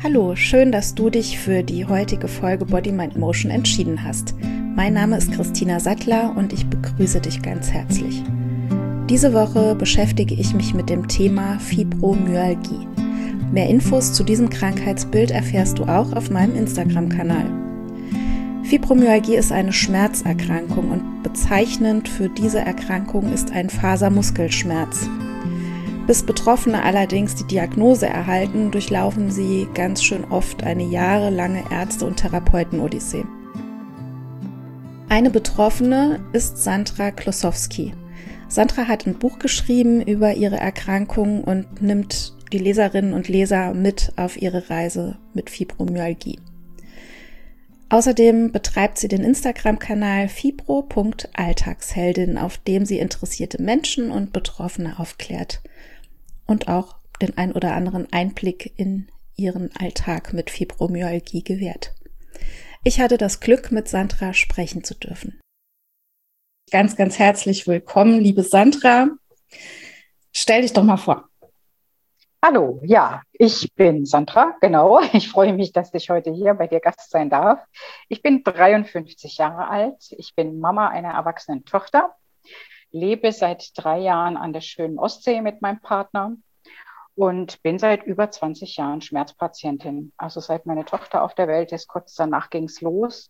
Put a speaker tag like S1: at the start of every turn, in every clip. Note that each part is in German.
S1: Hallo, schön, dass du dich für die heutige Folge Body, Mind, Motion entschieden hast. Mein Name ist Christina Sattler und ich begrüße dich ganz herzlich. Diese Woche beschäftige ich mich mit dem Thema Fibromyalgie. Mehr Infos zu diesem Krankheitsbild erfährst du auch auf meinem Instagram-Kanal. Fibromyalgie ist eine Schmerzerkrankung und bezeichnend für diese Erkrankung ist ein Fasermuskelschmerz. Bis Betroffene allerdings die Diagnose erhalten, durchlaufen sie ganz schön oft eine jahrelange Ärzte- und Therapeuten-Odyssee. Eine Betroffene ist Sandra Klosowski. Sandra hat ein Buch geschrieben über ihre Erkrankung und nimmt die Leserinnen und Leser mit auf ihre Reise mit Fibromyalgie. Außerdem betreibt sie den Instagram-Kanal fibro.alltagsheldin, auf dem sie interessierte Menschen und Betroffene aufklärt und auch den ein oder anderen Einblick in ihren Alltag mit Fibromyalgie gewährt. Ich hatte das Glück, mit Sandra sprechen zu dürfen. Ganz, ganz herzlich willkommen, liebe Sandra. Stell dich doch mal vor.
S2: Hallo, ja, ich bin Sandra, genau. Ich freue mich, dass ich heute hier bei dir Gast sein darf. Ich bin 53 Jahre alt. Ich bin Mama einer erwachsenen Tochter, lebe seit 3 Jahren an der schönen Ostsee mit meinem Partner und bin seit über 20 Jahren Schmerzpatientin. Also seit meine Tochter auf der Welt ist, kurz danach ging es los.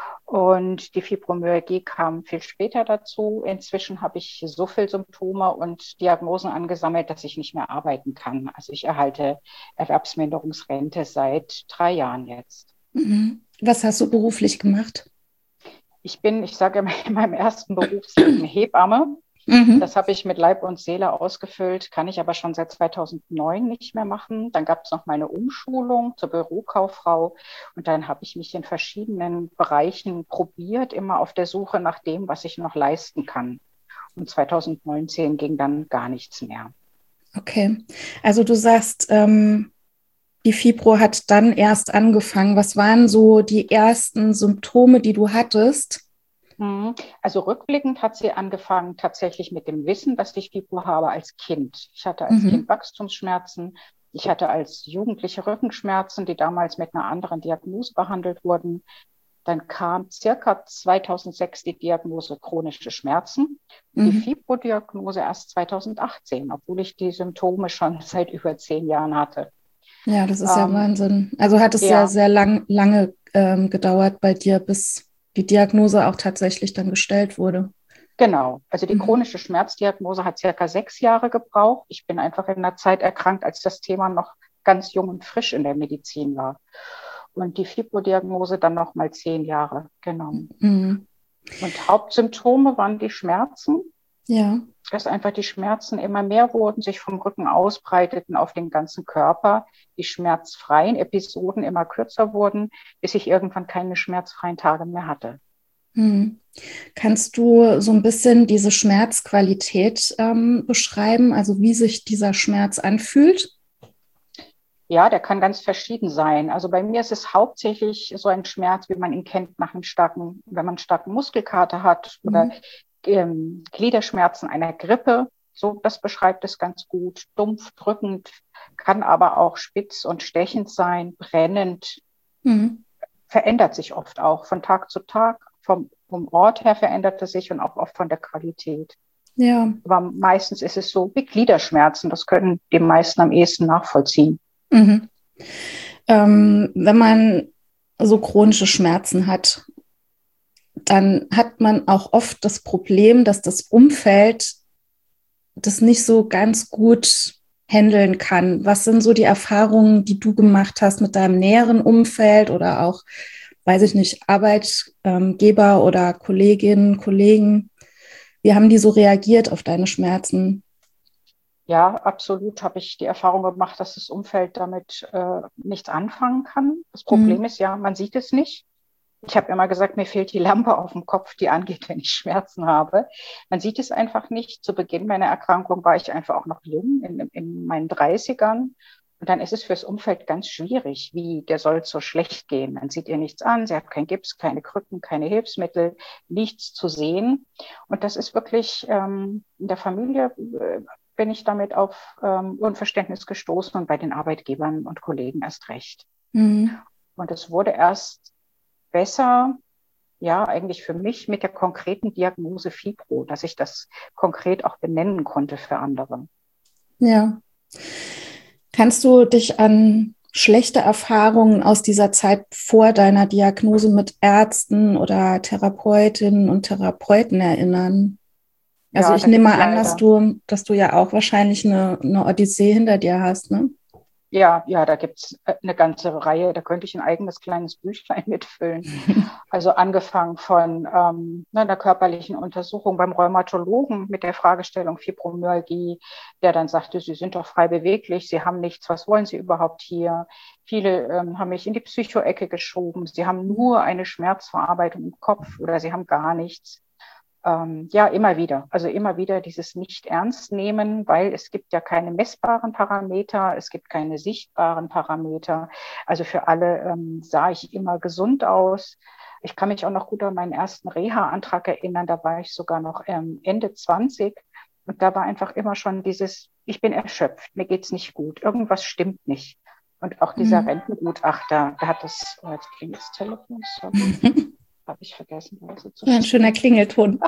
S2: Und die Fibromyalgie kam viel später dazu. Inzwischen habe ich so viel Symptome und Diagnosen angesammelt, dass ich nicht mehr arbeiten kann. Also ich erhalte Erwerbsminderungsrente seit 3 Jahren jetzt.
S1: Was hast du beruflich gemacht?
S2: Ich sage immer, in meinem ersten Berufsleben Hebamme. Das habe ich mit Leib und Seele ausgefüllt, kann ich aber schon seit 2009 nicht mehr machen. Dann gab es noch mal eine Umschulung zur Bürokauffrau und dann habe ich mich in verschiedenen Bereichen probiert, immer auf der Suche nach dem, was ich noch leisten kann. Und 2019 ging dann gar nichts mehr.
S1: Okay, also du sagst, die Fibro hat dann erst angefangen. Was waren so die ersten Symptome, die du hattest?
S2: Also rückblickend hat sie angefangen tatsächlich mit dem Wissen, dass ich Fibro habe als Kind. Ich hatte als Kind
S1: Mhm.
S2: Wachstumsschmerzen. Ich hatte als Jugendliche Rückenschmerzen, die damals mit einer anderen Diagnose behandelt wurden. Dann kam circa 2006 die Diagnose chronische Schmerzen und die
S1: Mhm.
S2: Fibro-Diagnose erst 2018, obwohl ich die Symptome schon seit über 10 Jahren hatte.
S1: Ja, das ist ja
S2: Ähm,
S1: Wahnsinn. Also hat es sehr,
S2: ja,
S1: sehr lange gedauert bei dir, bis die Diagnose auch tatsächlich dann gestellt wurde.
S2: genau. Also die
S1: Mhm.
S2: chronische Schmerzdiagnose hat circa 6 Jahre gebraucht. Ich bin einfach in einer Zeit erkrankt, als das Thema noch ganz jung und frisch in der Medizin war. Und die Fibro-Diagnose dann noch mal 10 Jahre genommen.
S1: Mhm.
S2: Und Hauptsymptome waren die Schmerzen,
S1: Ja.
S2: dass einfach die Schmerzen immer mehr wurden, sich vom Rücken ausbreiteten auf den ganzen Körper, die schmerzfreien Episoden immer kürzer wurden, bis ich irgendwann keine schmerzfreien Tage mehr hatte.
S1: Mhm. Kannst du so ein bisschen diese Schmerzqualität beschreiben, also wie sich dieser Schmerz anfühlt?
S2: Ja, der kann ganz verschieden sein. Also bei mir ist es hauptsächlich so ein Schmerz, wie man ihn kennt nach einem wenn man einen starken Muskelkater hat oder
S1: Mhm.
S2: Gliederschmerzen einer Grippe. So, das beschreibt es ganz gut. Dumpf, drückend, kann aber auch spitz und stechend sein, brennend,
S1: Mhm.
S2: verändert sich oft auch von Tag zu Tag. Vom Ort her verändert es sich und auch oft von der Qualität.
S1: Ja.
S2: Aber meistens ist es so wie Gliederschmerzen. Das können die meisten am ehesten nachvollziehen.
S1: Mhm. Wenn man so chronische Schmerzen hat, dann hat man auch oft das Problem, dass das Umfeld das nicht so ganz gut handeln kann. Was sind so die Erfahrungen, die du gemacht hast mit deinem näheren Umfeld oder auch, weiß ich nicht, Arbeitgeber oder Kolleginnen, Kollegen? Wie haben die so reagiert auf deine Schmerzen?
S2: Ja, absolut habe ich die Erfahrung gemacht, dass das Umfeld damit nichts anfangen kann. Das Problem
S1: Mhm.
S2: ist ja, man sieht es nicht. Ich habe immer gesagt, mir fehlt die Lampe auf dem Kopf, die angeht, wenn ich Schmerzen habe. Man sieht es einfach nicht. Zu Beginn meiner Erkrankung war ich einfach auch noch jung, in meinen Dreißigern. Und dann ist es fürs Umfeld ganz schwierig, wie der soll so schlecht gehen. Man sieht ihr nichts an, sie hat keinen Gips, keine Krücken, keine Hilfsmittel, nichts zu sehen. Und das ist wirklich in der Familie bin ich damit auf Unverständnis gestoßen und bei den Arbeitgebern und Kollegen erst recht.
S1: Mhm.
S2: Und es wurde erst besser, ja, eigentlich für mich mit der konkreten Diagnose Fibro, dass ich das konkret auch benennen konnte für andere.
S1: Ja. Kannst du dich an schlechte Erfahrungen aus dieser Zeit vor deiner Diagnose mit Ärzten oder Therapeutinnen und Therapeuten erinnern? Also
S2: Ja,
S1: ich
S2: da
S1: nehme
S2: gibt
S1: mal
S2: es
S1: an,
S2: leider.
S1: dass du ja auch wahrscheinlich eine Odyssee hinter dir hast, ne?
S2: Ja, ja, da gibt es eine ganze Reihe, da könnte ich ein eigenes kleines Büchlein mitfüllen. Also angefangen von einer körperlichen Untersuchung beim Rheumatologen mit der Fragestellung Fibromyalgie, der dann sagte, Sie sind doch frei beweglich, Sie haben nichts, was wollen Sie überhaupt hier? Viele haben mich in die Psychoecke geschoben, Sie haben nur eine Schmerzverarbeitung im Kopf oder Sie haben gar nichts. Ja, immer wieder. Also immer wieder dieses Nicht-Ernst-Nehmen, weil es gibt ja keine messbaren Parameter, es gibt keine sichtbaren Parameter. Also für alle sah ich immer gesund aus. Ich kann mich auch noch gut an meinen ersten Reha-Antrag erinnern. Da war ich sogar noch Ende 20. Und da war einfach immer schon dieses, ich bin erschöpft, mir geht's nicht gut, irgendwas stimmt nicht. Und auch dieser
S1: Mhm.
S2: Rentengutachter, der hat das, oh, jetzt klingt das Telefon, sorry, habe ich vergessen, leise zu
S1: Ein schöner
S2: stellen.
S1: Klingelton.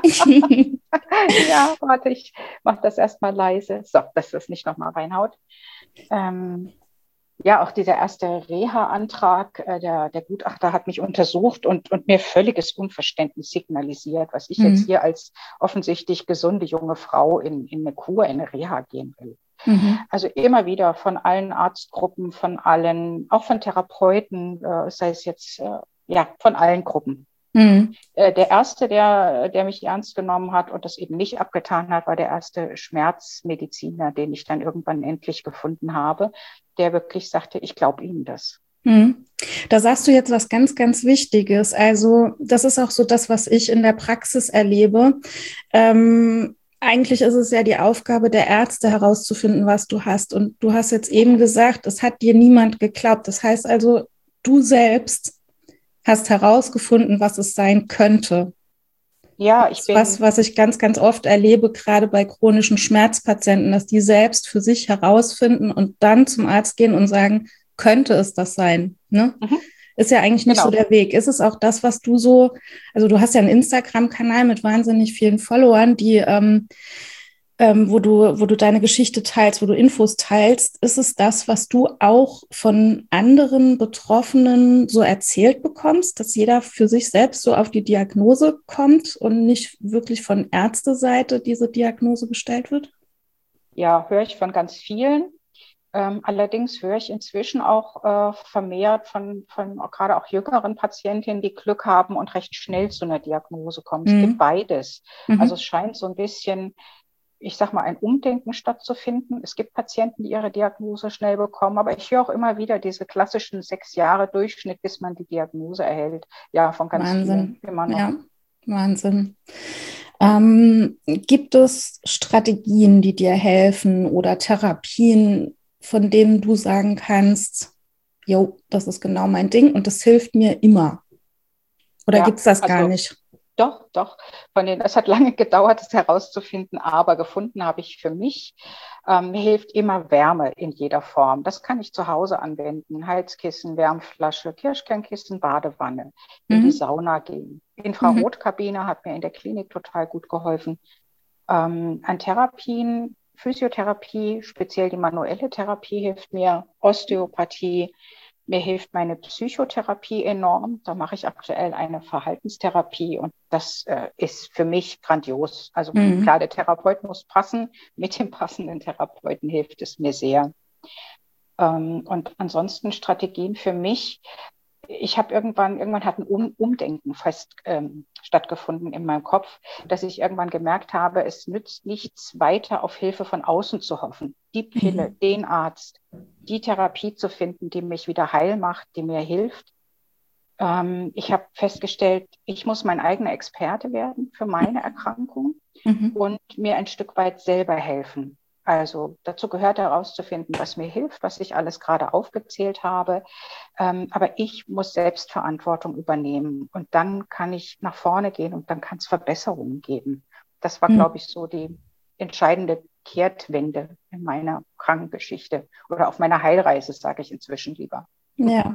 S2: Ja, warte, ich mache das erstmal leise. So, dass das nicht nochmal reinhaut. Ähm, ja, auch dieser erste Reha-Antrag, der Gutachter hat mich untersucht und mir völliges Unverständnis signalisiert, was ich jetzt
S1: Mhm.
S2: hier als offensichtlich gesunde junge Frau in eine Kur, in eine Reha gehen will.
S1: Mhm.
S2: Also immer wieder von allen Arztgruppen, von allen, auch von Therapeuten, sei es jetzt, ja, von allen Gruppen.
S1: Mhm.
S2: Der erste, der mich ernst genommen hat und das eben nicht abgetan hat, war der erste Schmerzmediziner, den ich dann irgendwann endlich gefunden habe, der wirklich sagte, ich glaube Ihnen das.
S1: Mhm. Da sagst du jetzt was ganz, ganz Wichtiges. Also, das ist auch so das, was ich in der Praxis erlebe. Eigentlich ist es ja die Aufgabe der Ärzte herauszufinden, was du hast. Und du hast jetzt eben gesagt, es hat dir niemand geglaubt. Das heißt also, du selbst hast herausgefunden, was es sein könnte.
S2: Ja,
S1: Das ist was, was ich ganz, ganz oft erlebe, gerade bei chronischen Schmerzpatienten, dass die selbst für sich herausfinden und dann zum Arzt gehen und sagen, könnte es das sein? Ne?
S2: mhm,
S1: Ist ja eigentlich nicht so
S2: genau.
S1: der Weg. Ist es auch das, was du so, also du hast ja einen Instagram-Kanal mit wahnsinnig vielen Followern, die, wo du deine Geschichte teilst, wo du Infos teilst. Ist es das, was du auch von anderen Betroffenen so erzählt bekommst, dass jeder für sich selbst so auf die Diagnose kommt und nicht wirklich von Ärzteseite diese Diagnose gestellt wird?
S2: Ja, höre ich von ganz vielen. Allerdings höre ich inzwischen auch vermehrt von gerade auch jüngeren Patientinnen, die Glück haben und recht schnell zu einer Diagnose kommen. Es gibt
S1: Mhm.
S2: beides. Also es
S1: Mhm.
S2: scheint so ein bisschen, ich sag mal, ein Umdenken stattzufinden. Es gibt Patienten, die ihre Diagnose schnell bekommen, aber ich höre auch immer wieder diese klassischen 6 Jahre Durchschnitt, bis man die Diagnose erhält. Ja, von ganz vielen
S1: Wahnsinn.
S2: immer noch.
S1: Ja, Wahnsinn. Gibt es Strategien, die dir helfen oder Therapien, von denen du sagen kannst, jo, das ist genau mein Ding und das hilft mir immer? Oder gibt
S2: Ja,
S1: es das gar
S2: also
S1: nicht?
S2: doch, doch. Es hat lange gedauert, es herauszufinden, aber gefunden habe ich für mich. Mir hilft immer Wärme in jeder Form. Das kann ich zu Hause anwenden. Heizkissen, Wärmflasche, Kirschkernkissen, Badewanne, in die
S1: Mhm.
S2: Sauna gehen.
S1: Mhm.
S2: Infrarotkabine hat mir in der Klinik total gut geholfen. An Therapien, Physiotherapie, speziell die manuelle Therapie hilft mir, Osteopathie. Mir hilft meine Psychotherapie enorm. Da mache ich aktuell eine Verhaltenstherapie und das ist für mich grandios. Also
S1: Mhm.
S2: klar, der Therapeut muss passen. Mit dem passenden Therapeuten hilft es mir sehr. Und ansonsten Strategien für mich. Ich habe irgendwann hat ein Umdenken fest stattgefunden in meinem Kopf, dass ich irgendwann gemerkt habe, es nützt nichts weiter auf Hilfe von außen zu hoffen. Die Pille,
S1: Mhm.
S2: den Arzt, die Therapie zu finden, die mich wieder heil macht, die mir hilft. Ich habe festgestellt, ich muss mein eigener Experte werden für meine Erkrankung
S1: Mhm.
S2: und mir ein Stück weit selber helfen. Also dazu gehört herauszufinden, was mir hilft, was ich alles gerade aufgezählt habe. Aber ich muss Selbstverantwortung übernehmen und dann kann ich nach vorne gehen und dann kann es Verbesserungen geben. Das war, glaube
S1: Mhm.
S2: ich, so die entscheidende Kehrtwende in meiner Krankengeschichte oder auf meiner Heilreise, sage ich inzwischen lieber.
S1: Ja.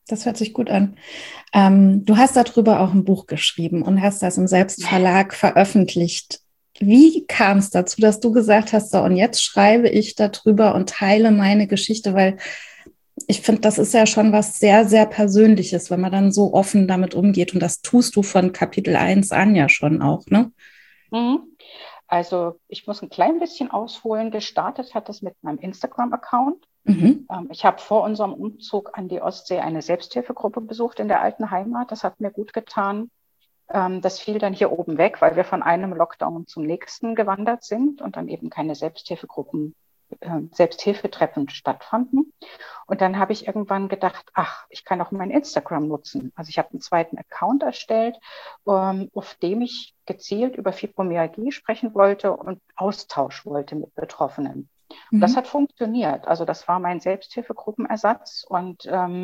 S1: Das hört sich gut an. Du hast darüber auch ein Buch geschrieben und hast das im Selbstverlag veröffentlicht. Wie kam es dazu, dass du gesagt hast, so, und jetzt schreibe ich darüber und teile meine Geschichte, weil ich finde, das ist ja schon was sehr, sehr Persönliches, wenn man dann so offen damit umgeht. Und das tust du von Kapitel 1 an ja schon auch, ne?
S2: Mhm. Also ich muss ein klein bisschen ausholen. Gestartet hat es mit meinem Instagram-Account.
S1: Mhm.
S2: Ich habe vor unserem Umzug an die Ostsee eine Selbsthilfegruppe besucht in der alten Heimat. Das hat mir gut getan. Das fiel dann hier oben weg, weil wir von einem Lockdown zum nächsten gewandert sind und dann eben keine Selbsthilfegruppen, Selbsthilfetreffen stattfanden. Und dann habe ich irgendwann gedacht, ach, ich kann auch mein Instagram nutzen. Also ich habe einen zweiten Account erstellt, auf dem ich gezielt über Fibromyalgie sprechen wollte und Austausch wollte mit Betroffenen. Und das
S1: Mhm.
S2: hat funktioniert. Also das war mein Selbsthilfegruppenersatz und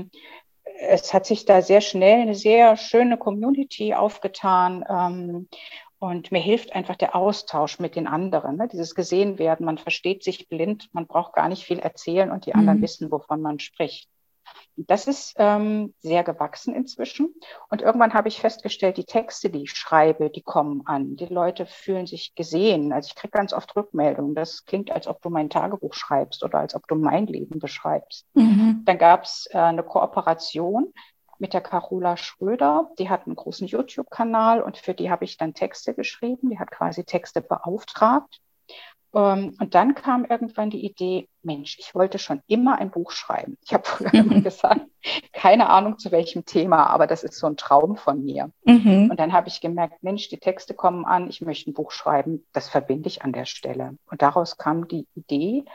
S2: es hat sich da sehr schnell eine sehr schöne Community aufgetan. Und mir hilft einfach der Austausch mit den anderen, ne? Dieses Gesehenwerden. Man versteht sich blind, man braucht gar nicht viel erzählen und die anderen
S1: Mhm.
S2: wissen, wovon man spricht. Das ist sehr gewachsen inzwischen. Und irgendwann habe ich festgestellt, die Texte, die ich schreibe, die kommen an. Die Leute fühlen sich gesehen. Also ich kriege ganz oft Rückmeldungen. Das klingt, als ob du mein Tagebuch schreibst oder als ob du mein Leben beschreibst.
S1: Mhm.
S2: Dann gab es eine Kooperation mit der Carola Schröder. Die hat einen großen YouTube-Kanal und für die habe ich dann Texte geschrieben. Die hat quasi Texte beauftragt. Und dann kam irgendwann die Idee, Mensch, ich wollte schon immer ein Buch schreiben. Ich habe früher immer
S1: Mhm.
S2: gesagt, keine Ahnung zu welchem Thema, aber das ist so ein Traum von mir.
S1: Mhm.
S2: Und dann habe ich gemerkt, Mensch, die Texte kommen an, ich möchte ein Buch schreiben, das verbinde ich an der Stelle. Und daraus kam die Idee,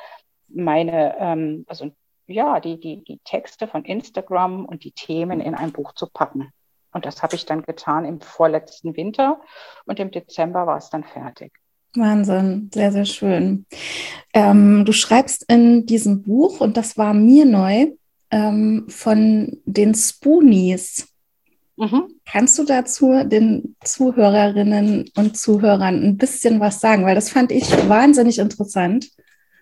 S2: also ja, die Texte von Instagram und die Themen in ein Buch zu packen. Und das habe ich dann getan im vorletzten Winter und im Dezember war es dann fertig.
S1: Wahnsinn, sehr, sehr schön. Du schreibst in diesem Buch, und das war mir neu, von den Spoonies.
S2: Mhm.
S1: Kannst du dazu den Zuhörerinnen und Zuhörern ein bisschen was sagen? Weil das fand ich wahnsinnig interessant.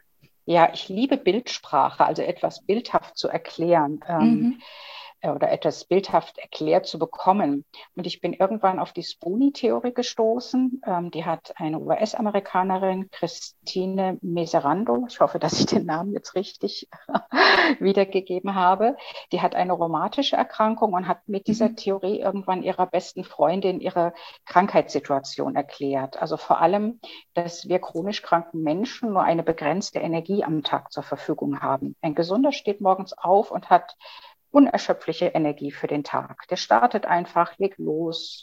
S2: Ja, ich liebe Bildsprache, also etwas bildhaft zu erklären.
S1: Mhm.
S2: Oder etwas bildhaft erklärt zu bekommen. Und ich bin irgendwann auf die Spoonie-Theorie gestoßen. Die hat eine US-Amerikanerin, Christine Meserando, ich hoffe, dass ich den Namen jetzt richtig wiedergegeben habe. Die hat eine rheumatische Erkrankung und hat mit dieser
S1: Mhm.
S2: Theorie irgendwann ihrer besten Freundin ihre Krankheitssituation erklärt. Also vor allem, dass wir chronisch kranken Menschen nur eine begrenzte Energie am Tag zur Verfügung haben. Ein Gesunder steht morgens auf und hat unerschöpfliche Energie für den Tag. Der startet einfach, legt los,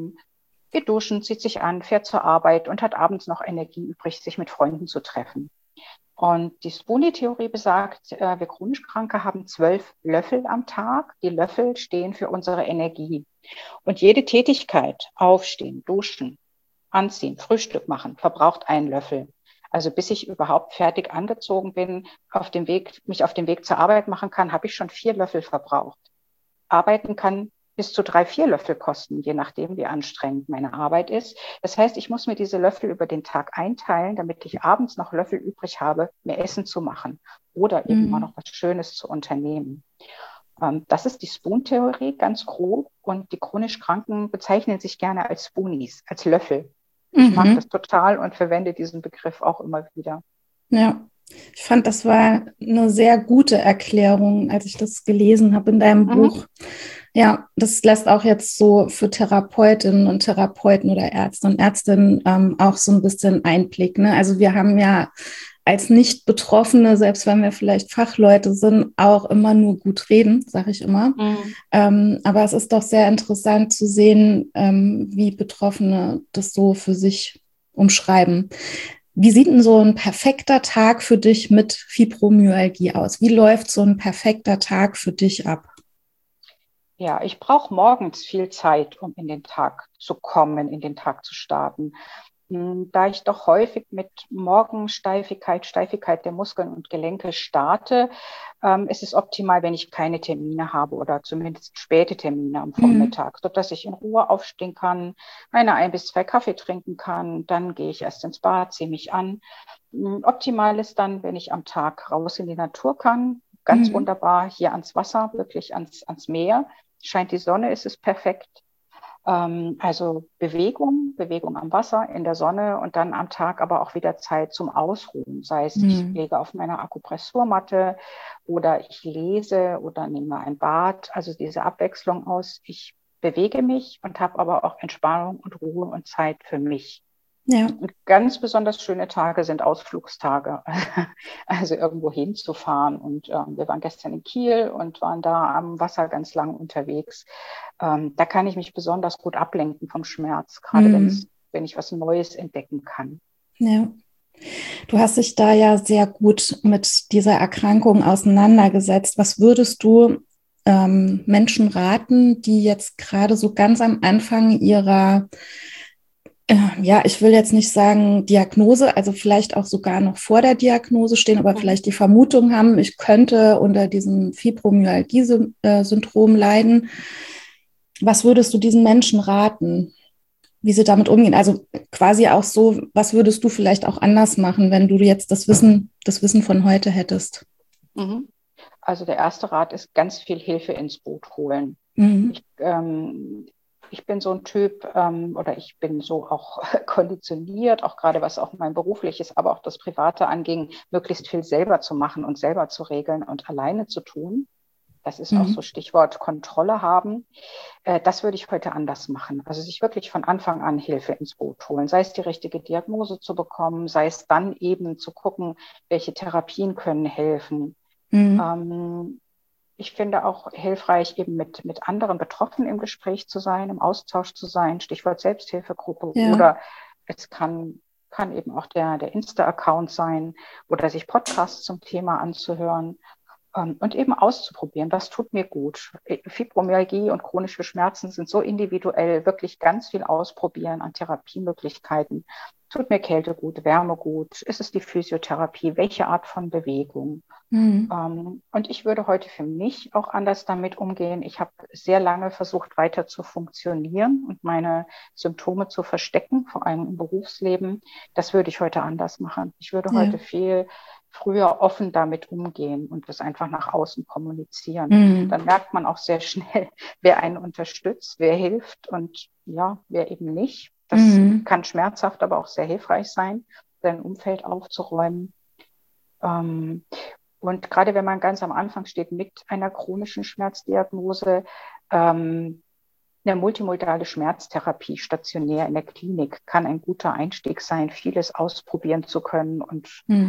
S2: geht duschen, zieht sich an, fährt zur Arbeit und hat abends noch Energie übrig, sich mit Freunden zu treffen. Und die Spoonie-Theorie besagt, wir chronisch Kranke haben 12 Löffel am Tag. Die Löffel stehen für unsere Energie. Und jede Tätigkeit, aufstehen, duschen, anziehen, Frühstück machen, verbraucht einen Löffel. Also bis ich überhaupt fertig angezogen bin, mich auf den Weg zur Arbeit machen kann, habe ich schon 4 Löffel verbraucht. Arbeiten kann bis zu 3, 4 Löffel kosten, je nachdem, wie anstrengend meine Arbeit ist. Das heißt, ich muss mir diese Löffel über den Tag einteilen, damit ich abends noch Löffel übrig habe, mir Essen zu machen oder eben mal
S1: Mhm.
S2: noch was Schönes zu unternehmen. Das ist die Spoon-Theorie, ganz grob. Und die chronisch Kranken bezeichnen sich gerne als Spoonies, als Löffel. Ich mag das
S1: Mhm.
S2: total und verwende diesen Begriff auch immer wieder.
S1: Ja, ich fand, das war eine sehr gute Erklärung, als ich das gelesen habe in deinem
S2: Mhm.
S1: Buch. Ja, das lässt auch jetzt so für Therapeutinnen und Therapeuten oder Ärzte und Ärztinnen auch so ein bisschen Einblick. Ne? Also wir haben ja als Nicht-Betroffene, selbst wenn wir vielleicht Fachleute sind, auch immer nur gut reden, sage ich immer.
S2: Mhm.
S1: Aber es ist doch sehr interessant zu sehen, wie Betroffene das so für sich umschreiben. Wie sieht denn so ein perfekter Tag für dich mit Fibromyalgie aus? Wie läuft so ein perfekter Tag für dich ab?
S2: Ja, ich brauche morgens viel Zeit, um in den Tag zu kommen, in den Tag zu starten. Da ich doch häufig mit Steifigkeit der Muskeln und Gelenke starte, ist es optimal, wenn ich keine Termine habe oder zumindest späte Termine am
S1: Mhm.
S2: Vormittag, sodass ich in Ruhe aufstehen kann, meine 1 bis 2 Kaffee trinken kann, dann gehe ich erst ins Bad, ziehe mich an. Optimal ist dann, wenn ich am Tag raus in die Natur kann, ganz wunderbar hier ans Wasser, wirklich ans Meer. Scheint die Sonne, ist es perfekt. Also Bewegung am Wasser, in der Sonne und dann am Tag aber auch wieder Zeit zum Ausruhen. Sei es, ich lege auf meiner Akupressurmatte oder ich lese oder nehme ein Bad. Also diese Abwechslung aus, ich bewege mich und habe aber auch Entspannung und Ruhe und Zeit für mich.
S1: Ja.
S2: Und ganz besonders schöne Tage sind Ausflugstage, also irgendwo hinzufahren. Und wir waren gestern in Kiel und waren da am Wasser ganz lang unterwegs. Da kann ich mich besonders gut ablenken vom Schmerz, gerade wenn ich was Neues entdecken kann.
S1: Ja. Du hast dich da ja sehr gut mit dieser Erkrankung auseinandergesetzt. Was würdest du Menschen raten, die jetzt gerade so ganz am Anfang ihrer ich will jetzt nicht sagen Diagnose, also vielleicht auch sogar noch vor der Diagnose stehen, aber vielleicht die Vermutung haben, ich könnte unter diesem Fibromyalgie-Syndrom leiden. Was würdest du diesen Menschen raten, wie sie damit umgehen? Also quasi auch so, was würdest du vielleicht auch anders machen, wenn du jetzt das Wissen von heute hättest?
S2: Also der erste Rat ist, ganz viel Hilfe ins Boot holen. Ich bin so ein Typ oder ich bin so auch konditioniert, auch gerade was auch mein berufliches, aber auch das Private anging, möglichst viel selber zu machen und selber zu regeln und alleine zu tun. Das ist auch so Stichwort Kontrolle haben. Das würde ich heute anders machen. Also sich wirklich von Anfang an Hilfe ins Boot holen, sei es die richtige Diagnose zu bekommen, sei es dann eben zu gucken, welche Therapien können helfen. Ich finde auch hilfreich, eben mit anderen Betroffenen im Gespräch zu sein, im Austausch zu sein, Stichwort Selbsthilfegruppe. Ja. Oder es kann eben auch der Insta-Account sein oder sich Podcasts zum Thema anzuhören und eben auszuprobieren, was tut mir gut. Fibromyalgie und chronische Schmerzen sind so individuell, wirklich ganz viel ausprobieren an Therapiemöglichkeiten. Tut mir Kälte gut, Wärme gut? Ist es die Physiotherapie? Welche Art von Bewegung? Und ich würde heute für mich auch anders damit umgehen. Ich habe sehr lange versucht, weiter zu funktionieren und meine Symptome zu verstecken, vor allem im Berufsleben. Das würde ich heute anders machen. Ich würde heute viel früher offen damit umgehen und das einfach nach außen kommunizieren. Dann merkt man auch sehr schnell, wer einen unterstützt, wer hilft und wer eben nicht. Das kann schmerzhaft, aber auch sehr hilfreich sein, sein Umfeld aufzuräumen. Und gerade wenn man ganz am Anfang steht mit einer chronischen Schmerzdiagnose, eine multimodale Schmerztherapie stationär in der Klinik kann ein guter Einstieg sein, vieles ausprobieren zu können und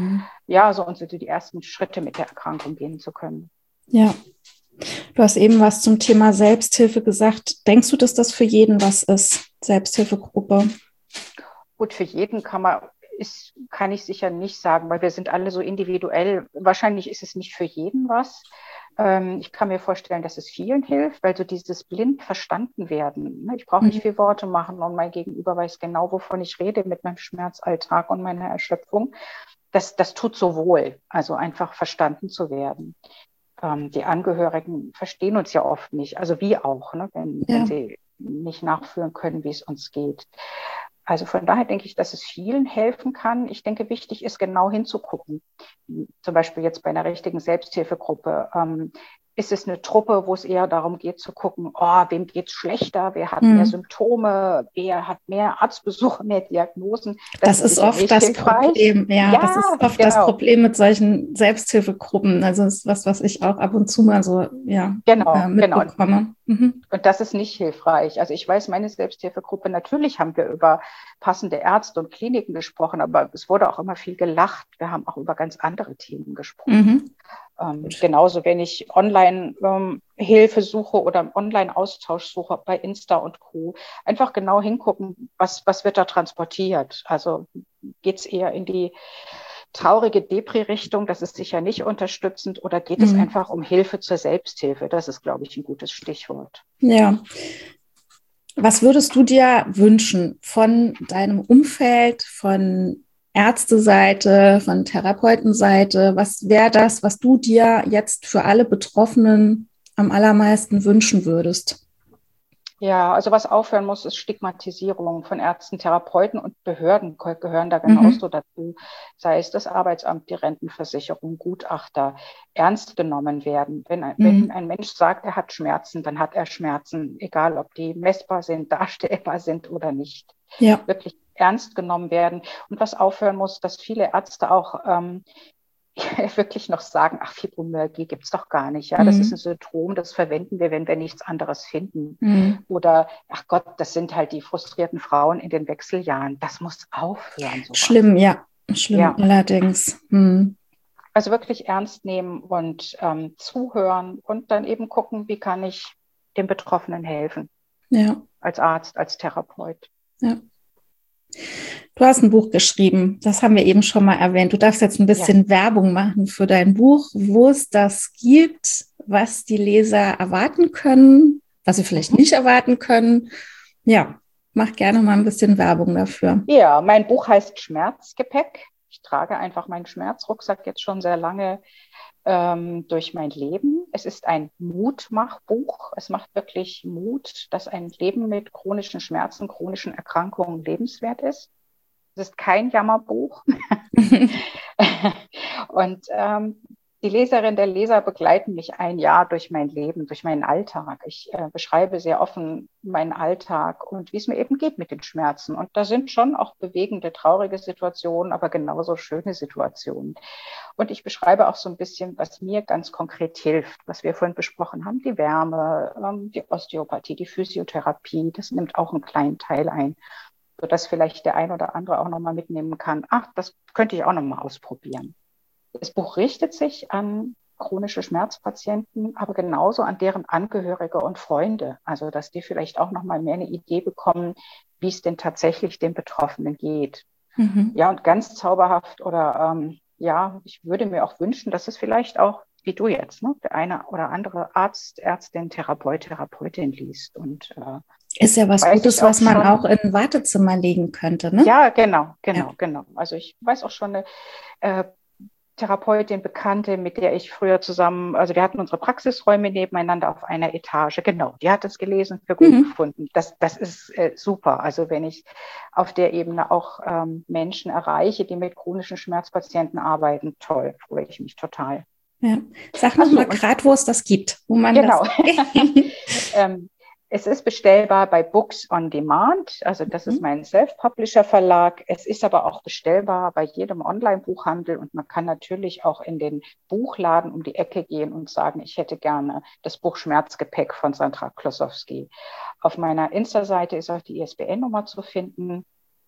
S2: so die ersten Schritte mit der Erkrankung gehen zu können.
S1: Ja. Du hast eben was zum Thema Selbsthilfe gesagt. Denkst du, dass das für jeden was ist, Selbsthilfegruppe?
S2: Gut, für jeden kann ich sicher nicht sagen, weil wir sind alle so individuell. Wahrscheinlich ist es nicht für jeden was. Ich kann mir vorstellen, dass es vielen hilft, weil so dieses blind verstanden werden. Ich brauche nicht viel Worte machen und mein Gegenüber weiß genau, wovon ich rede mit meinem Schmerzalltag und meiner Erschöpfung. Das tut so wohl, also einfach verstanden zu werden. Die Angehörigen verstehen uns ja oft nicht, also wie auch, wenn sie nicht nachfühlen können, wie es uns geht. Also von daher denke ich, dass es vielen helfen kann. Ich denke, wichtig ist, genau hinzugucken. Zum Beispiel jetzt bei einer richtigen Selbsthilfegruppe. Ist es eine Truppe, wo es eher darum geht zu gucken, wem geht's schlechter, wer hat mehr Symptome, wer hat mehr Arztbesuche, mehr Diagnosen.
S1: Das ist oft das Problem. Ja, das ist oft das Problem mit solchen Selbsthilfegruppen. Also das ist was ich auch ab und zu mal so mitbekomme.
S2: Und das ist nicht hilfreich. Also ich weiß, meine Selbsthilfegruppe, natürlich haben wir über passende Ärzte und Kliniken gesprochen, aber es wurde auch immer viel gelacht. Wir haben auch über ganz andere Themen gesprochen. Genauso, wenn ich Online-Hilfe suche oder Online-Austausch suche bei Insta und Co. Einfach genau hingucken, was wird da transportiert. Also geht es eher in die traurige Depri-Richtung, das ist sicher nicht unterstützend, oder geht es einfach um Hilfe zur Selbsthilfe? Das ist, glaube ich, ein gutes Stichwort.
S1: Ja. Was würdest du dir wünschen von deinem Umfeld, von Ärzteseite, von Therapeutenseite? Was wäre das, was du dir jetzt für alle Betroffenen am allermeisten wünschen würdest?
S2: Ja, also was aufhören muss, ist Stigmatisierung von Ärzten, Therapeuten und Behörden gehören da genauso dazu. Sei es das Arbeitsamt, die Rentenversicherung, Gutachter, ernst genommen werden. Wenn ein Mensch sagt, er hat Schmerzen, dann hat er Schmerzen, egal ob die messbar sind, darstellbar sind oder nicht.
S1: Ja.
S2: Wirklich ernst genommen werden. Und was aufhören muss, dass viele Ärzte auch wirklich noch sagen, ach, Fibromyalgie gibt es doch gar nicht. Ja, das ist ein Symptom, das verwenden wir, wenn wir nichts anderes finden. Oder, ach Gott, das sind halt die frustrierten Frauen in den Wechseljahren. Das muss aufhören. Sowas.
S1: Schlimm, ja. Schlimm, allerdings.
S2: Also wirklich ernst nehmen und zuhören und dann eben gucken, wie kann ich dem Betroffenen helfen.
S1: Ja.
S2: Als Arzt, als Therapeut.
S1: Ja. Du hast ein Buch geschrieben, das haben wir eben schon mal erwähnt. Du darfst jetzt ein bisschen Werbung machen für dein Buch, wo es das gibt, was die Leser erwarten können, was sie vielleicht nicht erwarten können. Ja, mach gerne mal ein bisschen Werbung dafür.
S2: Ja, mein Buch heißt Schmerzgepäck. Ich trage einfach meinen Schmerzrucksack jetzt schon sehr lange durch mein Leben. Es ist ein Mutmachbuch. Es macht wirklich Mut, dass ein Leben mit chronischen Schmerzen, chronischen Erkrankungen lebenswert ist. Es ist kein Jammerbuch. Und die Leserin, der Leser begleiten mich ein Jahr durch mein Leben, durch meinen Alltag. Ich beschreibe sehr offen meinen Alltag und wie es mir eben geht mit den Schmerzen. Und da sind schon auch bewegende, traurige Situationen, aber genauso schöne Situationen. Und ich beschreibe auch so ein bisschen, was mir ganz konkret hilft, was wir vorhin besprochen haben, die Wärme, die Osteopathie, die Physiotherapie, das nimmt auch einen kleinen Teil ein, sodass vielleicht der ein oder andere auch nochmal mitnehmen kann, ach, das könnte ich auch nochmal ausprobieren. Das Buch richtet sich an chronische Schmerzpatienten, aber genauso an deren Angehörige und Freunde. Also, dass die vielleicht auch noch mal mehr eine Idee bekommen, wie es denn tatsächlich den Betroffenen geht. Ja, und ganz zauberhaft oder ich würde mir auch wünschen, dass es vielleicht auch, wie du jetzt, ne, der eine oder andere Arzt, Ärztin, Therapeut, Therapeutin liest. Und
S1: ist ja was Gutes, was man auch in ein Wartezimmer legen könnte, ne?
S2: Ja, genau. Also ich weiß auch schon eine Therapeutin, Bekannte, mit der ich früher zusammen, also wir hatten unsere Praxisräume nebeneinander auf einer Etage. Genau, die hat es gelesen, für gut gefunden. Das ist super. Also wenn ich auf der Ebene auch Menschen erreiche, die mit chronischen Schmerzpatienten arbeiten, toll, freue ich mich total.
S1: Ja. Sag noch mal gerade, wo es das gibt, wo man
S2: das. Es ist bestellbar bei Books on Demand, also das ist mein Self-Publisher-Verlag. Es ist aber auch bestellbar bei jedem Online-Buchhandel und man kann natürlich auch in den Buchladen um die Ecke gehen und sagen, ich hätte gerne das Buch Schmerzgepäck von Sandra Klossowski. Auf meiner Insta-Seite ist auch die ISBN-Nummer zu finden.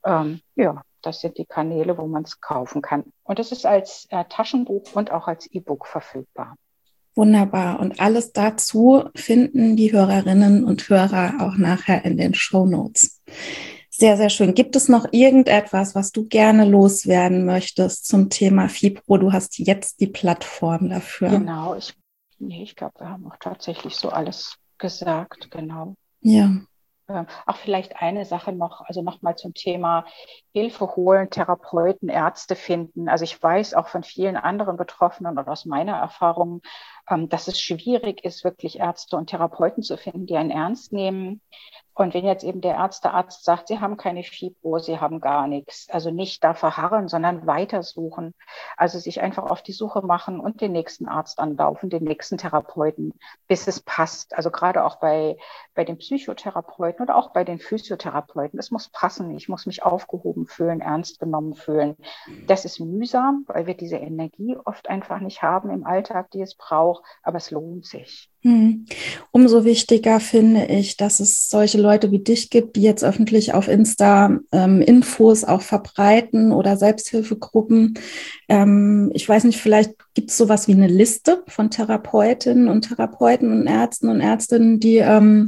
S2: Das sind die Kanäle, wo man es kaufen kann. Und es ist als Taschenbuch und auch als E-Book verfügbar.
S1: Wunderbar. Und alles dazu finden die Hörerinnen und Hörer auch nachher in den Shownotes. Sehr, sehr schön. Gibt es noch irgendetwas, was du gerne loswerden möchtest zum Thema Fibro? Du hast jetzt die Plattform dafür.
S2: Genau. Ich glaube, wir haben auch tatsächlich so alles gesagt. Genau.
S1: Ja.
S2: Auch vielleicht eine Sache noch, also nochmal zum Thema Hilfe holen, Therapeuten, Ärzte finden. Also ich weiß auch von vielen anderen Betroffenen und aus meiner Erfahrung, dass es schwierig ist, wirklich Ärzte und Therapeuten zu finden, die einen ernst nehmen. Und wenn jetzt eben der Arzt sagt, sie haben keine Fibro, sie haben gar nichts, also nicht da verharren, sondern weitersuchen. Also sich einfach auf die Suche machen und den nächsten Arzt anlaufen, den nächsten Therapeuten, bis es passt. Also gerade auch bei den Psychotherapeuten oder auch bei den Physiotherapeuten. Es muss passen. Ich muss mich aufgehoben fühlen, ernst genommen fühlen. Das ist mühsam, weil wir diese Energie oft einfach nicht haben im Alltag, die es braucht. Aber es lohnt sich.
S1: Umso wichtiger finde ich, dass es solche Leute wie dich gibt, die jetzt öffentlich auf Insta Infos auch verbreiten oder Selbsthilfegruppen. Ich weiß nicht, vielleicht gibt es sowas wie eine Liste von Therapeutinnen und Therapeuten und Ärzten und Ärztinnen, die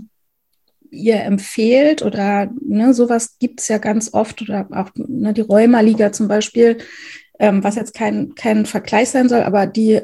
S1: ihr empfehlt oder sowas gibt es ja ganz oft oder auch die Rheuma-Liga zum Beispiel, was jetzt kein Vergleich sein soll, aber die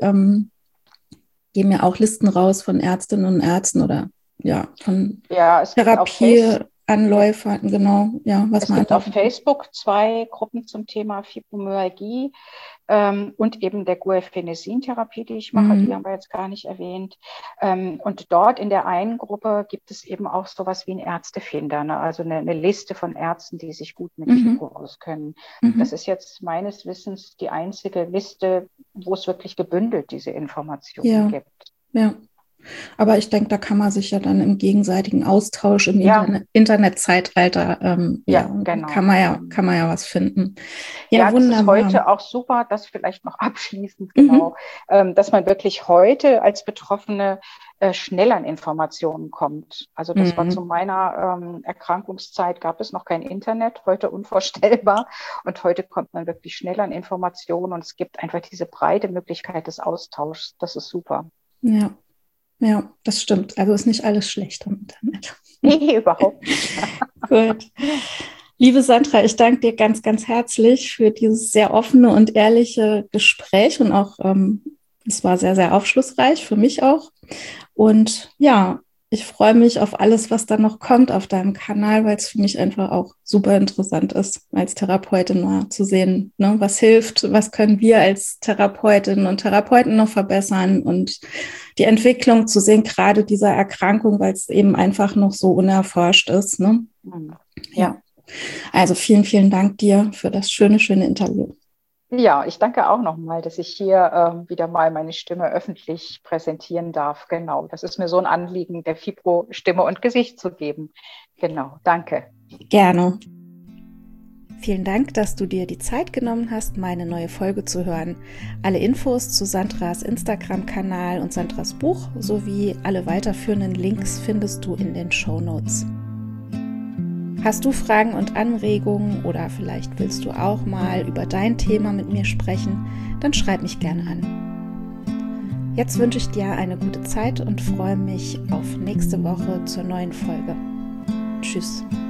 S1: geben ja auch Listen raus von Ärztinnen und Ärzten oder von
S2: es
S1: Therapie. Anläufe hatten, genau. Ja, was
S2: es gibt auf Facebook 2 Gruppen zum Thema Fibromyalgie und eben der Guaifenesin-Therapie, die ich mache, die haben wir jetzt gar nicht erwähnt. Und dort in der einen Gruppe gibt es eben auch sowas wie ein Ärztefinder, ne? Also eine Liste von Ärzten, die sich gut mit Fibro auskennen. Das ist jetzt meines Wissens die einzige Liste, wo es wirklich gebündelt diese Informationen gibt.
S1: Ja. Aber ich denke, da kann man sich ja dann im gegenseitigen Austausch im Internetzeitalter, genau. kann man ja was finden.
S2: Ja, das ist heute auch super, das vielleicht noch abschließend, genau, dass man wirklich heute als Betroffene schnell an Informationen kommt. Also das war zu meiner Erkrankungszeit, gab es noch kein Internet, heute unvorstellbar. Und heute kommt man wirklich schnell an Informationen und es gibt einfach diese breite Möglichkeit des Austauschs. Das ist super.
S1: Ja, das stimmt. Also ist nicht alles schlecht am Internet.
S2: Nee, überhaupt nicht.
S1: Gut. Liebe Sandra, ich danke dir ganz, ganz herzlich für dieses sehr offene und ehrliche Gespräch und auch, es war sehr, sehr aufschlussreich für mich auch. Und ja, ich freue mich auf alles, was da noch kommt auf deinem Kanal, weil es für mich einfach auch super interessant ist, als Therapeutin mal zu sehen, ne, was hilft, was können wir als Therapeutinnen und Therapeuten noch verbessern und die Entwicklung zu sehen, gerade dieser Erkrankung, weil es eben einfach noch so unerforscht ist. Ne? Ja, also vielen, vielen Dank dir für das schöne, schöne Interview.
S2: Ja, ich danke auch nochmal, dass ich hier wieder mal meine Stimme öffentlich präsentieren darf. Genau, das ist mir so ein Anliegen, der Fibro Stimme und Gesicht zu geben. Genau, danke.
S1: Gerne. Vielen Dank, dass du dir die Zeit genommen hast, meine neue Folge zu hören. Alle Infos zu Sandras Instagram-Kanal und Sandras Buch sowie alle weiterführenden Links findest du in den Shownotes. Hast du Fragen und Anregungen oder vielleicht willst du auch mal über dein Thema mit mir sprechen, dann schreib mich gerne an. Jetzt wünsche ich dir eine gute Zeit und freue mich auf nächste Woche zur neuen Folge. Tschüss.